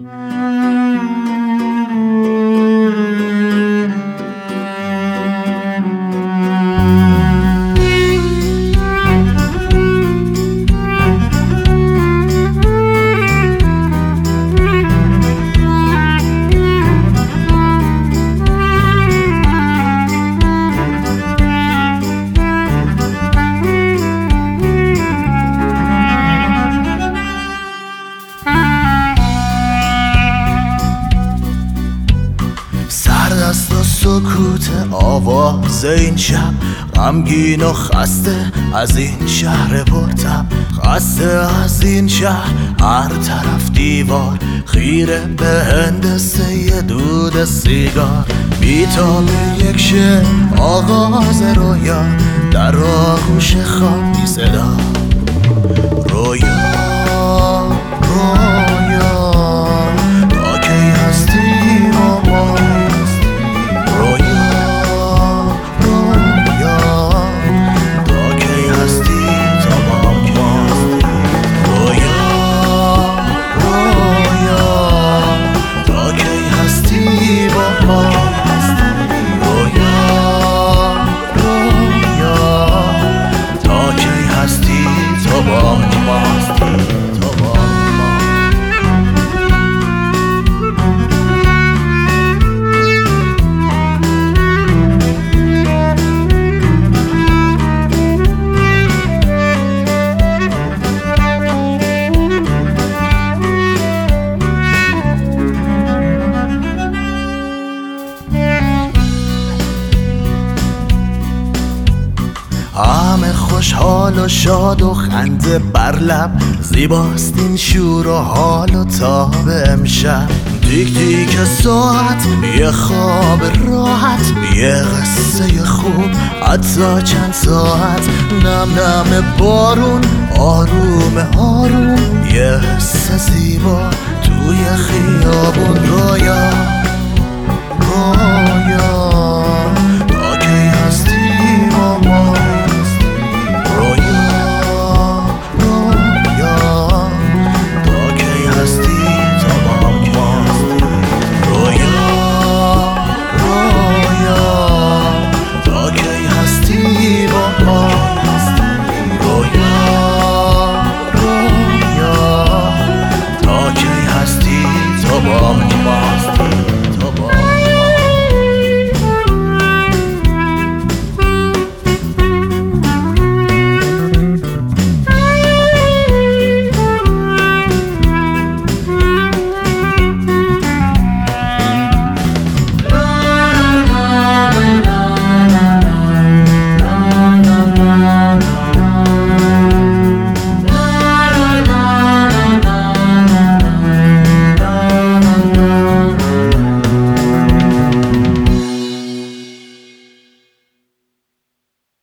سردست و سکوت آواز این شب، غمگین و خسته از این شهر پرتب، خسته از این شهر، هر طرف دیوار خیره به هندسه دود سیگار. بیتاب یک شعر آغاز رویا، در آغوش خواب بی صدا. رویا رویا تا کی هستی با ما، همه خوشحال و شاد و خنده بر لب، زیباست این شور و حال و تاب امشب. دیک دیک ساعت، یه خواب راحت، یه قصه خوب، حتی چند ساعت. نم نم بارون، آروم آروم، یه حس زیبا توی خیابون. رویا رویا تا کی هستی با ما، oh,